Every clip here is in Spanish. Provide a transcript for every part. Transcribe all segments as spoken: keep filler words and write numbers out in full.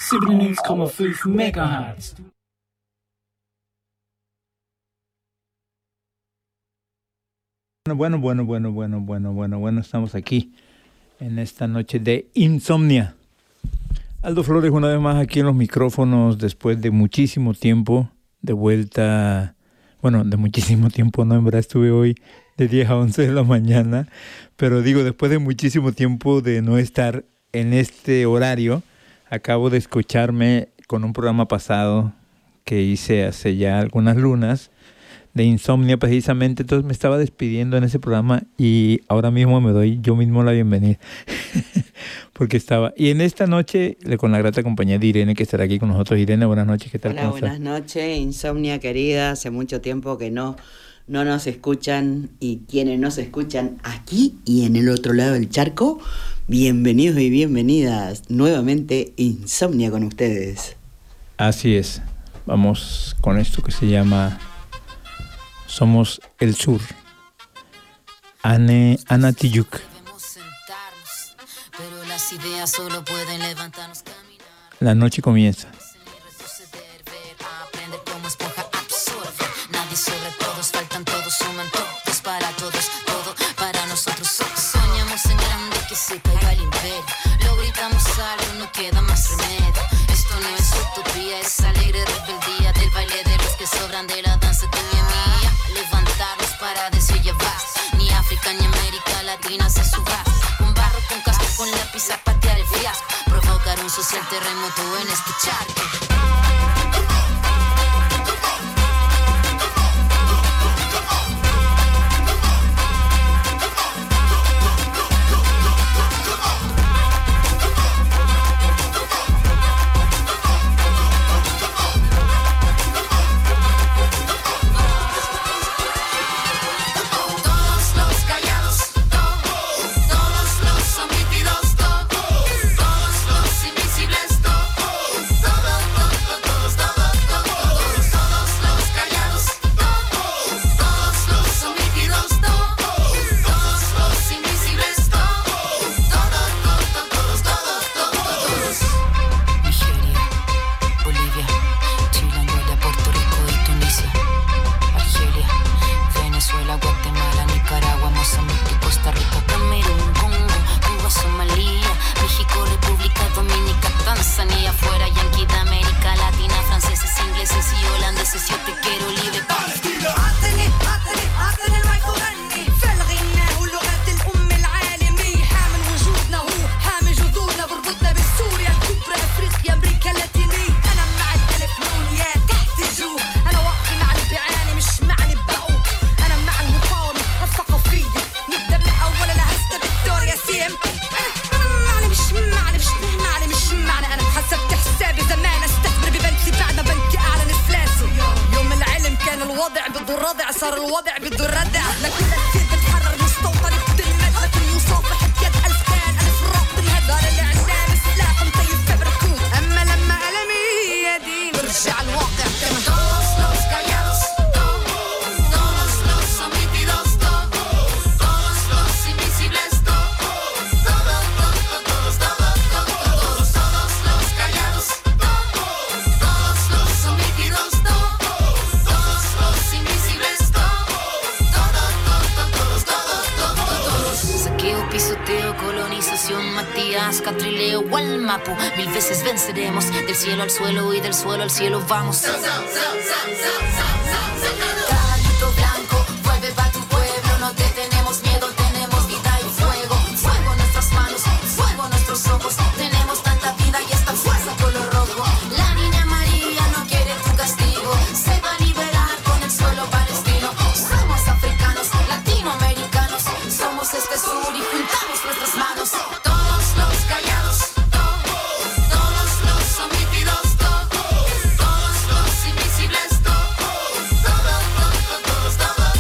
zevenennegentig komma vijf megahertz. Bueno, bueno, bueno, bueno, bueno, bueno, bueno, estamos aquí en esta noche de insomnia. Aldo Flores una vez más aquí en los micrófonos después de muchísimo tiempo, de vuelta, bueno, de muchísimo tiempo, no, en verdad estuve hoy de diez a once de la mañana, pero digo, después de muchísimo tiempo de no estar en este horario, acabo de escucharme con un programa pasado que hice hace ya algunas lunas, de insomnia precisamente, entonces me estaba despidiendo en ese programa y ahora mismo me doy yo mismo la bienvenida porque estaba, y en esta noche con la grata compañía de Irene que estará aquí con nosotros. Irene, buenas noches, ¿qué tal? Hola, buenas noches, insomnia querida, hace mucho tiempo que no, no nos escuchan, y quienes nos escuchan aquí y en el otro lado del charco, bienvenidos y bienvenidas nuevamente, insomnia con ustedes. Así es, vamos con esto que se llama Somos el Sur. Ane, Ana Tijoux. La noche comienza. Nadie sobre todos, faltan todos, suman todos, para todos, todo para nosotros. Soñamos en grande que se caiga el imperio. Lo gritamos algo, no queda más remedio. Esto no es utopía, es alegre rebeldía del baile de los que sobran de la danza tuya y mía. Levantarnos para decir ya basta. Ni África ni América Latina se suba. Con barro, con casco, con lápiz a patear el fiasco. Provocar un social terremoto en este charco. Mil veces venceremos, del cielo al suelo y del suelo al cielo vamos. Caballito blanco, vuelve pa' tu pueblo, no te tenemos miedo, tenemos vida y fuego. Fuego en nuestras manos, fuego en nuestros ojos, tenemos tanta vida y esta fuerza color rojo. La niña María no quiere tu castigo, se va a liberar con el suelo palestino. Somos africanos, latinoamericanos, somos este sur y juntamos nuestras manos. Todos los callados, todos los invisibles, todos, todos, todos, todos, todos.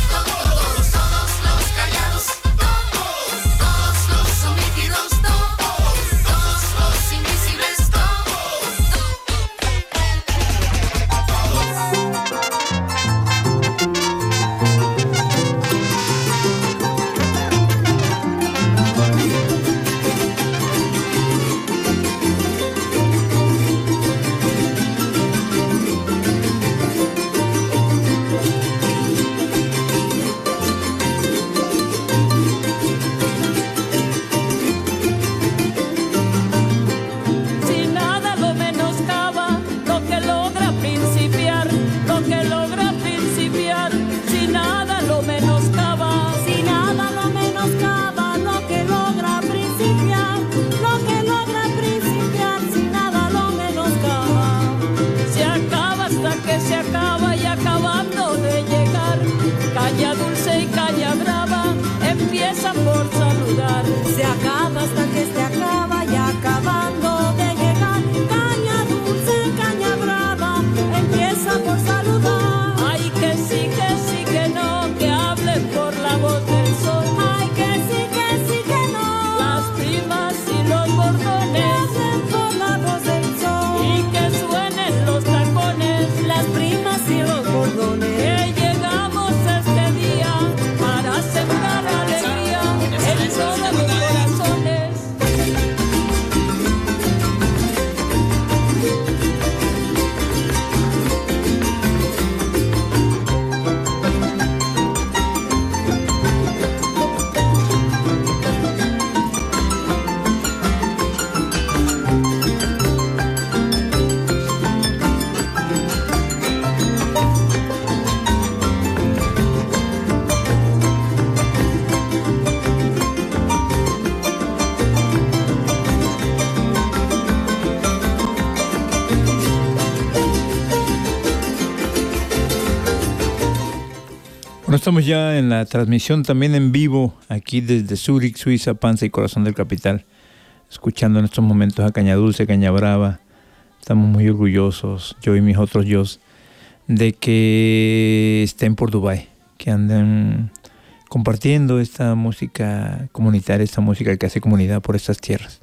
Bueno, estamos ya en la transmisión también en vivo, aquí desde Zúrich, Suiza, panza y corazón del capital, escuchando en estos momentos a Caña Dulce, Caña Brava. Estamos muy orgullosos, yo y mis otros yo, de que estén por Dubái, que anden compartiendo esta música comunitaria, esta música que hace comunidad por estas tierras.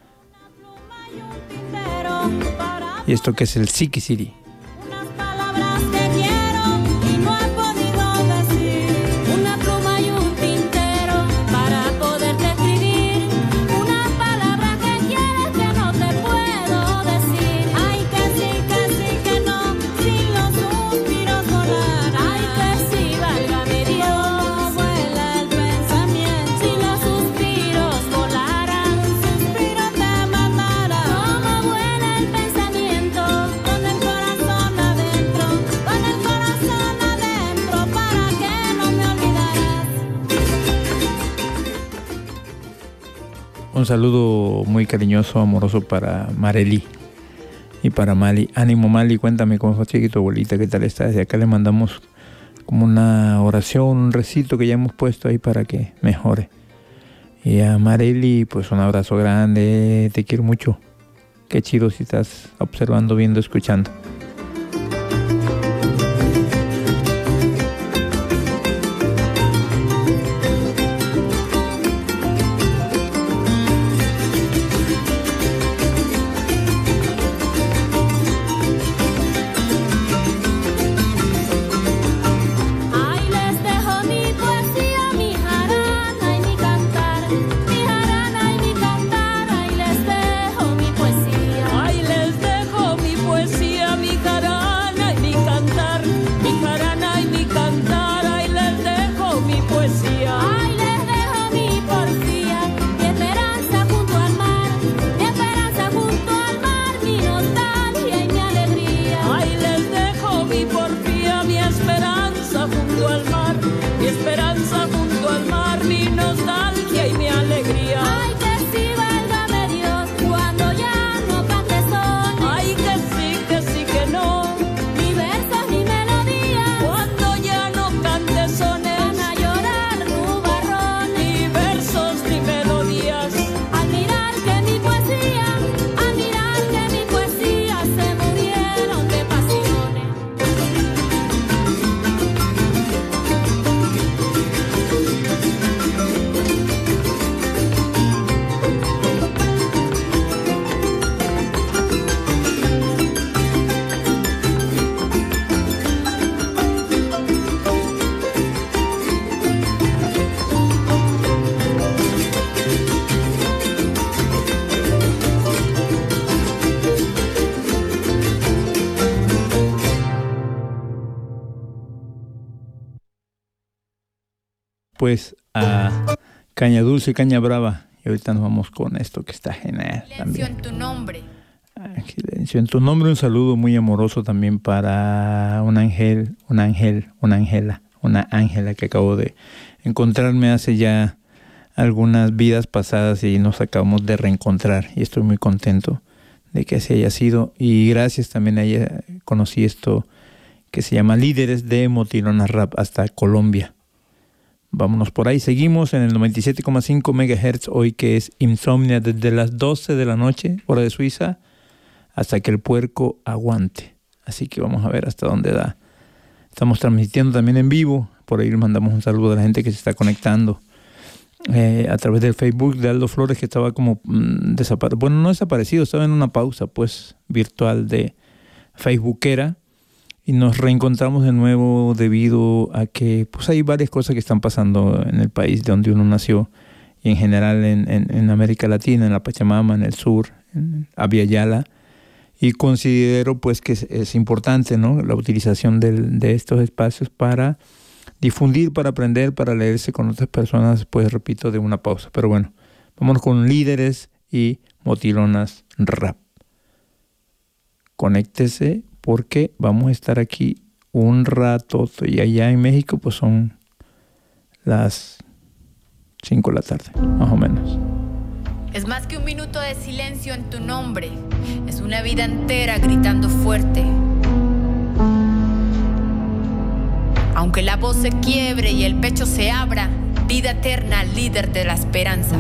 Y esto que es el Siki City. Un saludo muy cariñoso, amoroso para Marely y para Mali. Ánimo, Mali, cuéntame cómo fue chiquito, abuelita, qué tal está. Desde acá le mandamos como una oración, un recito que ya hemos puesto ahí para que mejore. Y a Marely, pues un abrazo grande, te quiero mucho. Qué chido si estás observando, viendo, escuchando. Pues a Caña Dulce y Caña Brava. Y ahorita nos vamos con esto que está genial también. Silencio en tu nombre. Silencio en tu nombre. Un saludo muy amoroso también para un ángel, un ángel, una ángela, una ángela que acabo de encontrarme hace ya algunas vidas pasadas y nos acabamos de reencontrar. Y estoy muy contento de que así haya sido. Y gracias también a ella conocí esto que se llama Líderes de Motilona Rap hasta Colombia. Vámonos por ahí. Seguimos en el noventa y siete coma cinco megahertz hoy, que es Insomnia, desde las doce de la noche, hora de Suiza, hasta que el puerco aguante. Así que vamos a ver hasta dónde da. Estamos transmitiendo también en vivo. Por ahí les mandamos un saludo a la gente que se está conectando eh, a través del Facebook de Aldo Flores, que estaba como mmm, desaparecido. Bueno, no desaparecido, estaba en una pausa pues virtual de Facebookera. Y nos reencontramos de nuevo debido a que pues hay varias cosas que están pasando en el país de donde uno nació y en general en, en, en América Latina, en la Pachamama, en el sur, en Abya Yala. Y considero pues que es, es importante, ¿no?, la utilización del, de estos espacios para difundir, para aprender, para leerse con otras personas, pues repito, de una pausa. Pero bueno, vámonos con Líderes y Motilonas Rap. Conéctese, porque vamos a estar aquí un rato y allá en México pues son las cinco de la tarde, más o menos. Es más que un minuto de silencio en tu nombre, es una vida entera gritando fuerte. Aunque la voz se quiebre y el pecho se abra, vida eterna, líder de la esperanza.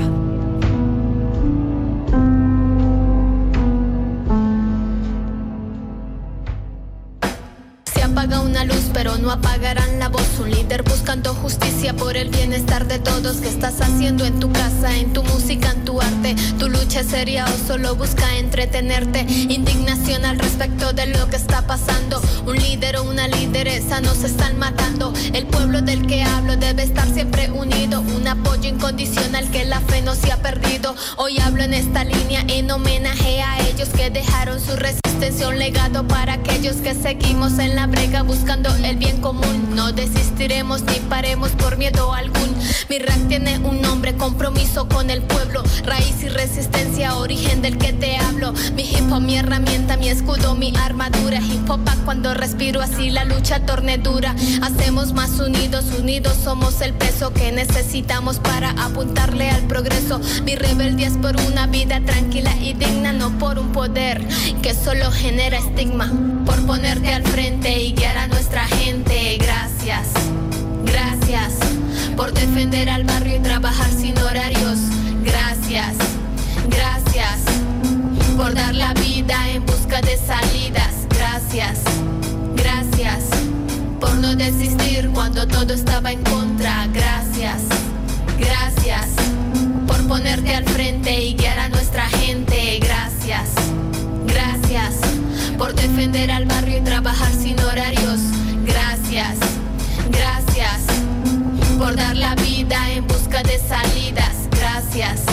Apaga una luz pero no apagarán la voz. Un líder buscando justicia por el bienestar de todos. ¿Qué estás haciendo en tu casa, en tu música, en tu arte? ¿Tu lucha es seria o solo busca entretenerte? Indignación al respecto de lo que está pasando. Un líder o una lideresa nos están matando. El pueblo del que hablo debe estar siempre unido. Un apoyo incondicional, que la fe no se ha perdido. Hoy hablo en esta línea en homenaje a ellos que dejaron su resistencia, un legado para aquellos que seguimos en la brega buscando el bien común. No desistiremos ni paremos por miedo algún. Mi rap tiene un nombre, compromiso con el pueblo, raíz y resistencia, origen del que te hablo. Mi hip hop, mi herramienta, mi escudo, mi armadura. Hip hop cuando respiro, así la lucha torne dura. Hacemos más unidos, unidos somos el peso que necesitamos para apuntarle al progreso. Mi rebeldía es por una vida tranquila y digna, no por un poder que solo genera estigma. Por ponerte al frente y guiar a nuestra gente. Gracias, gracias por defender al barrio y trabajar sin horarios. Gracias, gracias por dar la vida en busca de salidas. Gracias, gracias por no desistir cuando todo estaba en contra. Gracias, gracias por ponerte al frente y guiar a nuestra gente. Gracias, gracias por defender al barrio y trabajar sin horarios. Gracias, gracias por dar la vida en busca de salidas. Gracias,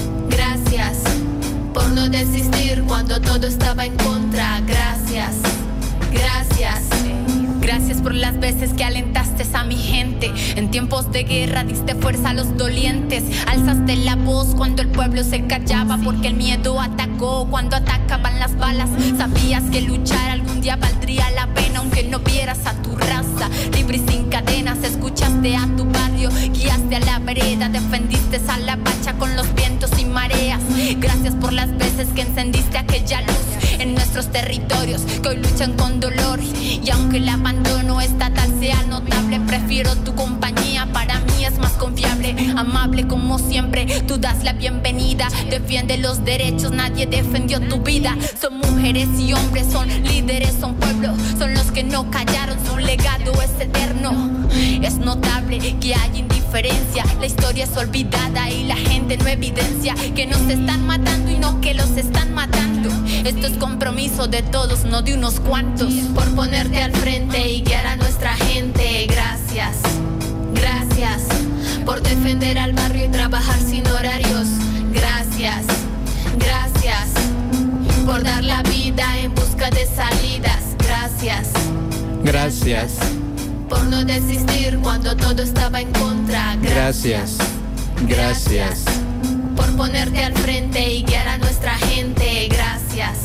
gracias por no desistir cuando todo estaba en contra. Gracias, gracias. Gracias por las veces que alentaste a mi gente. En tiempos de guerra diste fuerza a los dolientes. Alzaste la voz cuando el pueblo se callaba, porque el miedo atacó cuando atacaban las balas. Sabías que luchar algún día valdría la pena, aunque no vieras a tu raza. Libre y sin cadenas, escuchaste a tu barrio, guiaste a la vereda, defendiste a la pacha con los vientos y mareas. Gracias por las veces que encendiste aquella luz en nuestros territorios que hoy luchan con dolor. Y aunque el abandono estatal sea notable, prefiero tu compañía, para mí es más confiable. Amable como siempre, tú das la bienvenida, defiende los derechos, nadie defendió tu vida. Son mujeres y hombres, son líderes, son pueblo, son los que no callaron, su legado es eterno. Es notable que hay indiferencia, la historia es olvidada y la gente no evidencia que nos están matando y no que los están matando. Esto es compromiso de todos, no de unos cuantos. Por ponerte al frente y guiar a nuestra gente. Gracias, gracias por defender al barrio y trabajar sin horarios. Gracias, gracias por dar la vida en busca de salidas. Gracias, Gracias. por no desistir cuando todo estaba en contra. Gracias. Gracias. por ponerte al frente y guiar a nuestra gente. Gracias,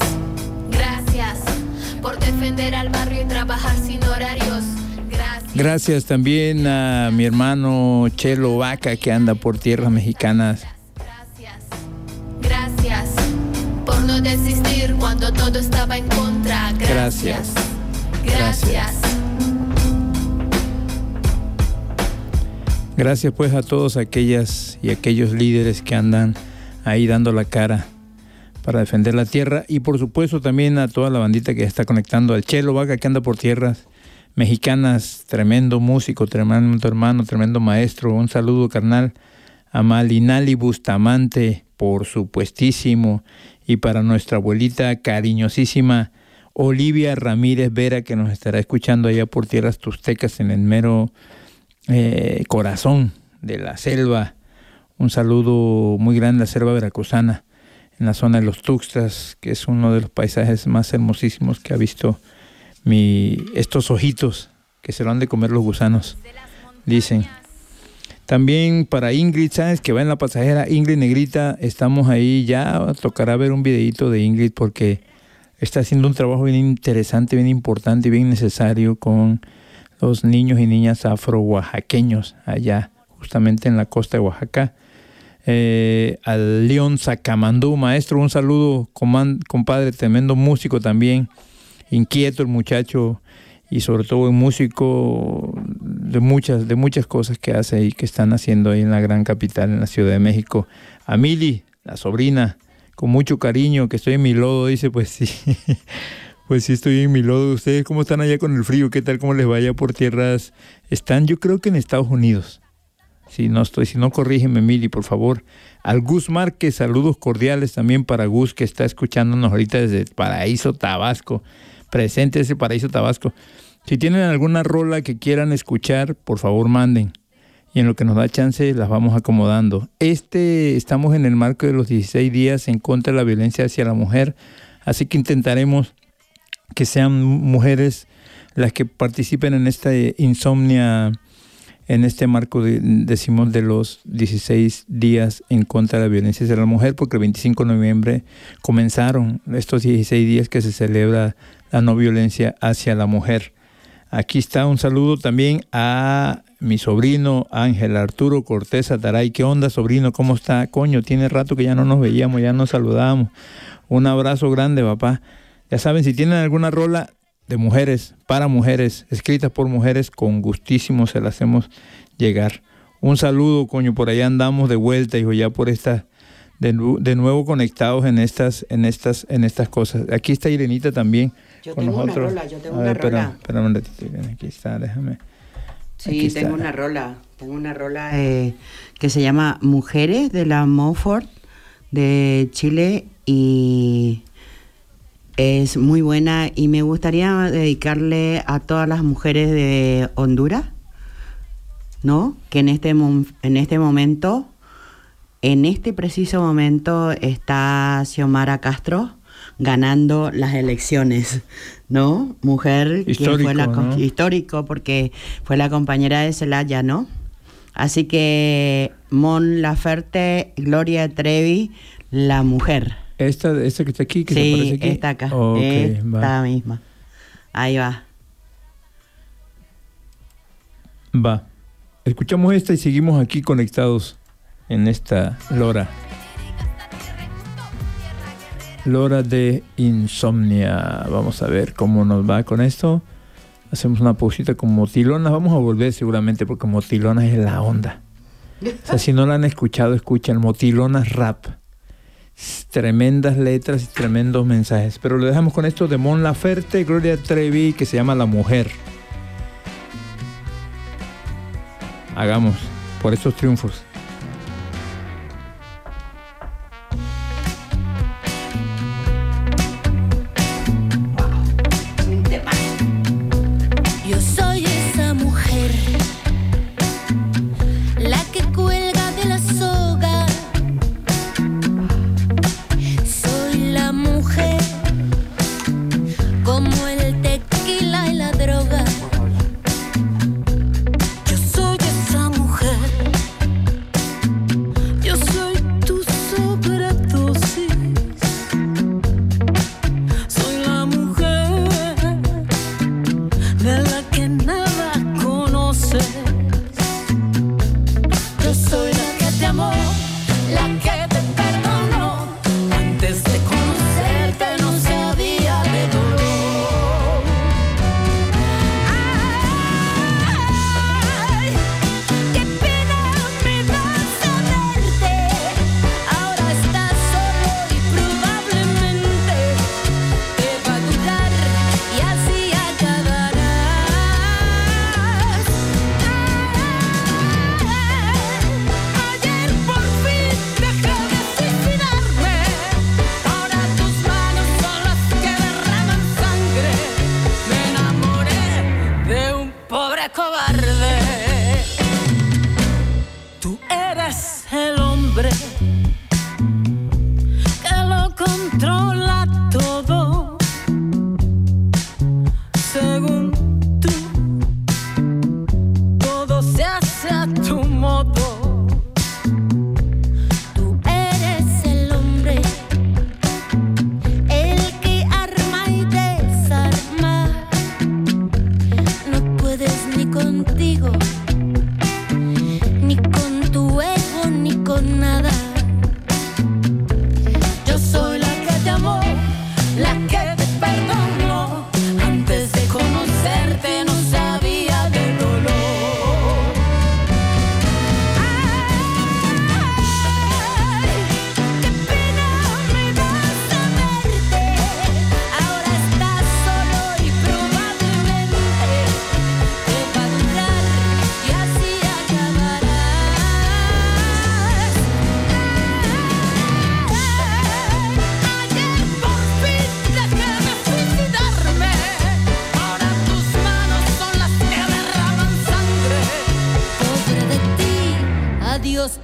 gracias por defender al barrio y trabajar sin horarios. Gracias. Gracias también a mi hermano Chelo Vaca, que anda por tierras mexicanas. Gracias, gracias por no desistir cuando todo estaba en contra. Gracias, gracias. Gracias. Gracias pues a todos aquellas y aquellos líderes que andan ahí dando la cara para defender la tierra, y por supuesto también a toda la bandita que está conectando, al Chelo Vaca que anda por tierras mexicanas, tremendo músico, tremendo hermano, tremendo maestro. Un saludo carnal a Malinali Bustamante, por supuestísimo, y para nuestra abuelita cariñosísima Olivia Ramírez Vera, que nos estará escuchando allá por tierras tustecas en el mero Eh, corazón de la selva. Un saludo muy grande a la selva veracruzana, en la zona de los Tuxtlas, que es uno de los paisajes más hermosísimos que ha visto mi, estos ojitos que se lo han de comer los gusanos, dicen. También para Ingrid Sáenz, que va en la pasajera. Ingrid Negrita, estamos ahí, ya tocará ver un videito de Ingrid, porque está haciendo un trabajo bien interesante, bien importante y bien necesario con los niños y niñas afro-oaxaqueños allá, justamente en la costa de Oaxaca. Eh, al León Sacamandú, maestro, un saludo, compadre, tremendo músico también, inquieto el muchacho, y sobre todo buen músico de muchas, de muchas cosas que hace y que están haciendo ahí en la gran capital, en la Ciudad de México. A Mili, la sobrina, con mucho cariño, que estoy en mi lodo, dice, pues sí, pues sí estoy en mi lodo. ¿Ustedes cómo están allá con el frío? ¿Qué tal? ¿Cómo les vaya por tierras? Están, yo creo que en Estados Unidos. Si no estoy, si no, corrígeme, Mili, por favor. Al Gus Márquez, saludos cordiales también para Gus, que está escuchándonos ahorita desde Paraíso, Tabasco. Presente ese Paraíso, Tabasco. Si tienen alguna rola que quieran escuchar, por favor manden. Y en lo que nos da chance, las vamos acomodando. Este, estamos en el marco de los dieciséis días en contra de la violencia hacia la mujer, así que intentaremos que sean mujeres las que participen en esta insomnia, en este marco, de, decimos, de los dieciséis días en contra de la violencia hacia la mujer, porque el veinticinco de noviembre comenzaron estos dieciséis días que se celebra la no violencia hacia la mujer. Aquí está un saludo también a mi sobrino Ángel Arturo Cortés Ataray. ¿Qué onda, sobrino? ¿Cómo está? Coño, tiene rato que ya no nos veíamos, ya nos saludábamos. Un abrazo grande, papá. Ya saben, si tienen alguna rola de mujeres, para mujeres, escritas por mujeres, con gustísimo se las hacemos llegar. Un saludo, coño, por allá andamos de vuelta, hijo, ya por esta, de, de nuevo conectados en estas, en estas, en estas cosas. Aquí está Irenita también. Yo con tengo nosotros. una rola, yo tengo A una ver, rola. Espera, espera un ratito, Irene, aquí está, déjame. Sí, Aquí tengo está. una rola, tengo una rola eh, que se llama Mujeres, de la Monfort de Chile, y es muy buena, y me gustaría dedicarle a todas las mujeres de Honduras, ¿no? Que en este, mom- en este momento, en este preciso momento, está Xiomara Castro ganando las elecciones, ¿no? Mujer que Histórico, fue la co- ¿no? histórico, porque fue la compañera de Celaya, ¿no? Así que Mon Laferte, Gloria Trevi, la mujer. Esta, esta que está aquí, que se Sí, aparece aquí. esta acá, Ok, esta va. misma. Ahí va. Va. Escuchamos esta y seguimos aquí conectados en esta Lora. Lora de Insomnia. Vamos a ver cómo nos va con esto. Hacemos una pausita con Motilonas. Vamos a volver seguramente porque Motilonas es la onda. O sea, si no la han escuchado, escuchen Motilonas Rap. Tremendas letras y tremendos mensajes. Pero lo dejamos con esto de Mon Laferte, Gloria Trevi, que se llama La Mujer. Hagamos por estos triunfos. Yo soy esa mujer, la que cuelga de la soga. Soy la mujer, como el tequila y la droga. Yo soy esa mujer,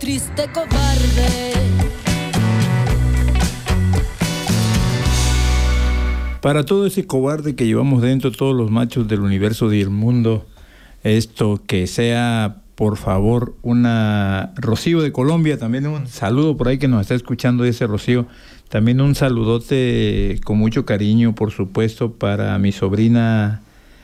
triste cobarde. Para todo ese cobarde que llevamos dentro, todos los machos del universo y del mundo, esto que sea, por favor, una Rocío de Colombia, también un saludo por ahí que nos está escuchando ese Rocío, también un saludote con mucho cariño, por supuesto, para mi sobrina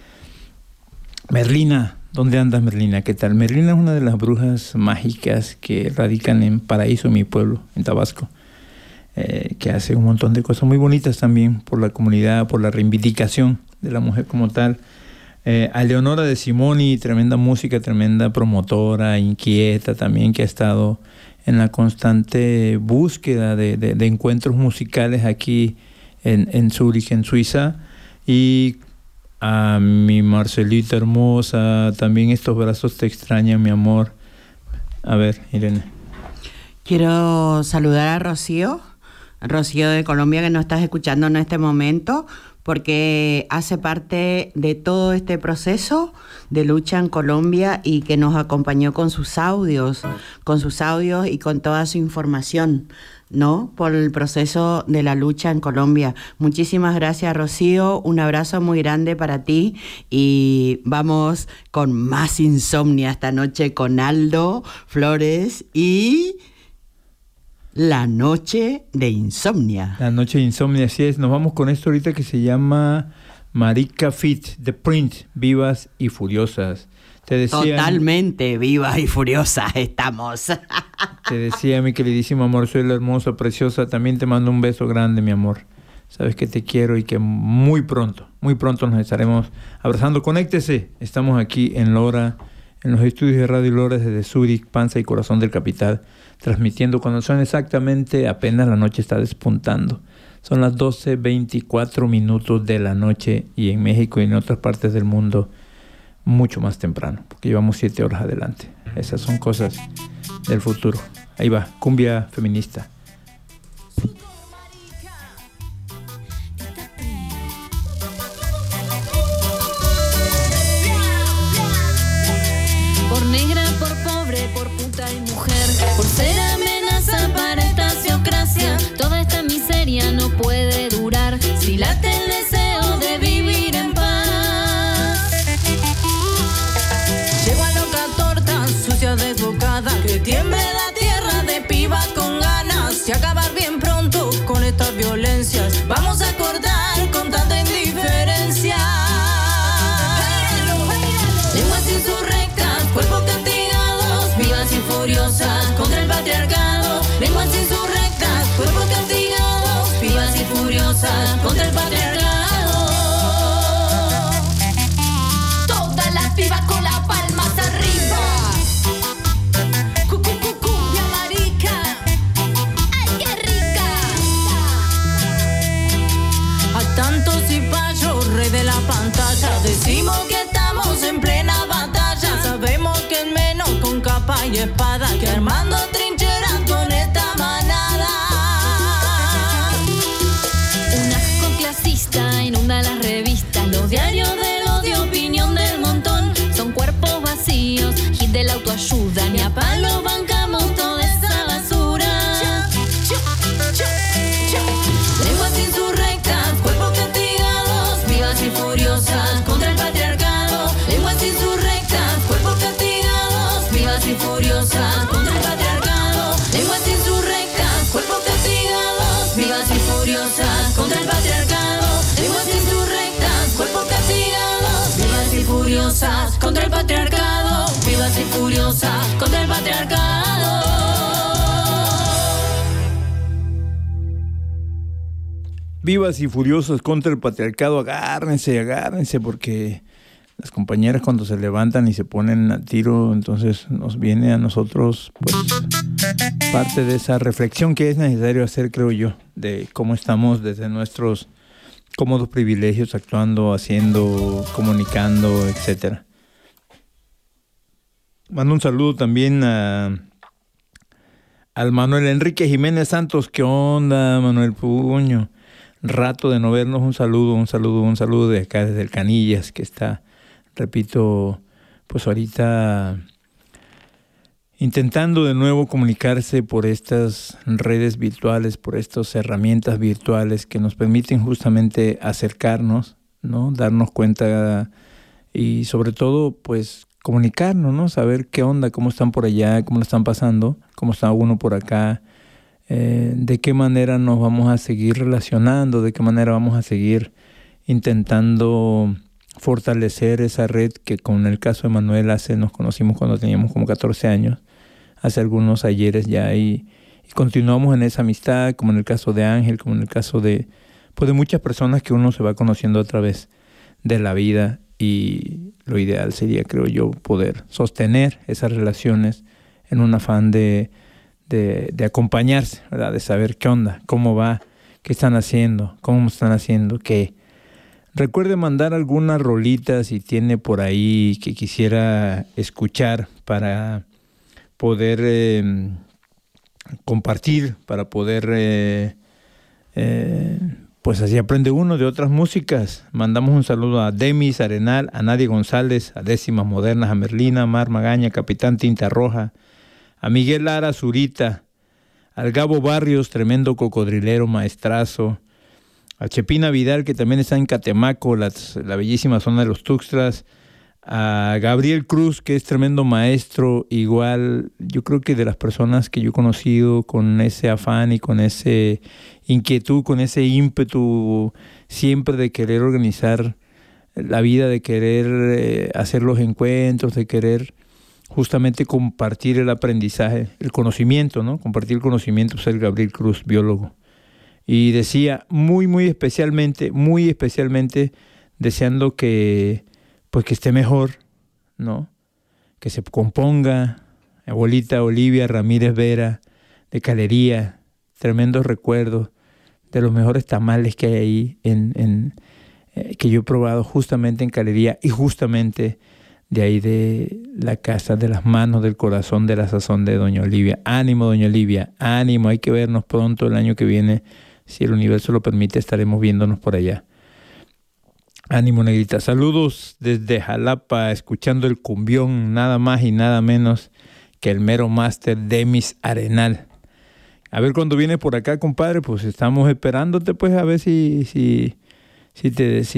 Merlina. ¿Dónde andas, Merlina? ¿Qué tal? Merlina es una de las brujas mágicas que radican en Paraíso, mi pueblo, en Tabasco. Eh, que hace un montón de cosas muy bonitas también por la comunidad, por la reivindicación de la mujer como tal. Eh, a Leonora de Simoni, tremenda música, tremenda promotora, inquieta también, que ha estado en la constante búsqueda de, de, de encuentros musicales aquí en, en Zúrich, en Suiza. Y a mi Marcelita hermosa, también estos brazos te extrañan, mi amor. A ver, Irene. Quiero saludar a Rocío. Rocío de Colombia, que nos estás escuchando en este momento, porque hace parte de todo este proceso de lucha en Colombia y que nos acompañó con sus audios, con sus audios y con toda su información, ¿no? Por el proceso de la lucha en Colombia. Muchísimas gracias, Rocío. Un abrazo muy grande para ti y vamos con más insomnia esta noche con Aldo Flores y La Noche de Insomnia. La Noche de Insomnia, así es. Nos vamos con esto ahorita que se llama Marika Fit, The Print, Vivas y Furiosas. Te decía, totalmente vivas y furiosas estamos. Te decía, mi queridísimo amor, soy la hermosa, preciosa. También te mando un beso grande, mi amor. Sabes que te quiero y que muy pronto, muy pronto nos estaremos abrazando. Conéctese. Estamos aquí en Lora, en los estudios de Radio Lora desde Zúrich, Panza y Corazón del Capital, transmitiendo cuando son exactamente, apenas la noche está despuntando. Son las doce veinticuatro minutos de la noche y en México y en otras partes del mundo mucho más temprano, porque llevamos siete horas adelante. Esas son cosas del futuro. Ahí va, cumbia feminista. Por negra, por pobre, por puta y mujer, por ser amenaza para esta sociocracia, toda esta miseria no puede durar si late el deseo de vivir en paz. Llego a loca torta, sucia desbocada, que tiemble la tierra de pibas con ganas y acabar bien pronto con estas violencias. Vamos a cortar con tanta indiferencia. Lenguas insurrectas, cuerpos castigados, vivas y furiosas contra el patriarcado. Lenguas insurrectas, cuerpos castigados, vivas y furiosas contra el patriarcado. Todas las pibas con las palmas arriba. Cu, cu, cu, cumbia marica. ¡Ay, qué rica! A tantos cipayos, rey de la pantalla, decimos que estamos en plena batalla. Sabemos que es menos con capa y espada que armando trincheras con esta manada. Un asco clasista inunda las revistas, los diarios del odio, opinión del montón. Son cuerpos vacíos, hit de la autoayuda, ni a palo bancamos toda esa basura. Lenguas insurrectas, cuerpos castigados, vivas y furiosas contra el patriarcado. Lenguas insurrectas, cuerpos castigados, vivas y furiosas contra el patriarcado. Lenguas insurrectas, cuerpos castigados, vivas y furiosas contra el patriarcado. Lenguas insurrectas, cuerpos castigados, vivas y furiosas contra el patriarcado. Vivas y furiosas contra el patriarcado. Vivas y furiosas contra el patriarcado, agárrense, agárrense, porque las compañeras cuando se levantan y se ponen a tiro, entonces nos viene a nosotros pues parte de esa reflexión que es necesario hacer, creo yo, de cómo estamos desde nuestros cómodos privilegios, actuando, haciendo, comunicando, etcétera. Mando un saludo también a al Manuel Enrique Jiménez Santos. ¿Qué onda, Manuel Puño? Rato de no vernos. Un saludo, un saludo, un saludo de acá desde el Canillas, que está, repito, pues ahorita intentando de nuevo comunicarse por estas redes virtuales, por estas herramientas virtuales que nos permiten justamente acercarnos, ¿no? Darnos cuenta y sobre todo pues comunicarnos, ¿no? Saber qué onda, cómo están por allá, cómo lo están pasando, cómo está uno por acá, eh, de qué manera nos vamos a seguir relacionando, de qué manera vamos a seguir intentando fortalecer esa red que con el caso de Manuel hace, nos conocimos cuando teníamos como catorce años, hace algunos ayeres ya, y, y continuamos en esa amistad, como en el caso de Ángel, como en el caso de, pues de muchas personas que uno se va conociendo a través de la vida, y lo ideal sería, creo yo, poder sostener esas relaciones en un afán de, de, de acompañarse, ¿verdad? De saber qué onda, cómo va, qué están haciendo, cómo están haciendo, qué. Recuerde mandar alguna rolita si tiene por ahí que quisiera escuchar para poder eh, compartir, para poder, eh, eh, pues así aprende uno de otras músicas. Mandamos un saludo a Demis Arenal, a Nadia González, a Décimas Modernas, a Merlina, Mar Magaña, Capitán Tinta Roja, a Miguel Lara Zurita, al Gabo Barrios, tremendo cocodrilero, maestrazo, a Chepina Vidal, que también está en Catemaco, la, la bellísima zona de los Tuxtlas, a Gabriel Cruz, que es tremendo maestro, igual, yo creo que de las personas que yo he conocido con ese afán y con ese inquietud, con ese ímpetu siempre de querer organizar la vida, de querer eh, hacer los encuentros, de querer justamente compartir el aprendizaje, el conocimiento, ¿no? Compartir el conocimiento, es el Gabriel Cruz, biólogo. Y decía muy, muy especialmente, muy especialmente deseando que, pues que esté mejor, ¿no? Que se componga. Abuelita Olivia Ramírez Vera, de Calería, tremendos recuerdos de los mejores tamales que hay ahí, en, en, eh, que yo he probado justamente en Calería y justamente de ahí de la casa, de las manos, del corazón, de la sazón de doña Olivia. Ánimo, doña Olivia, ánimo, hay que vernos pronto el año que viene. Si el universo lo permite, estaremos viéndonos por allá. Ánimo, negrita. Saludos desde Jalapa, escuchando el cumbión, nada más y nada menos que el mero máster Demis Arenal. A ver cuando viene por acá, compadre, pues estamos esperándote, pues a ver si, si, si te... Si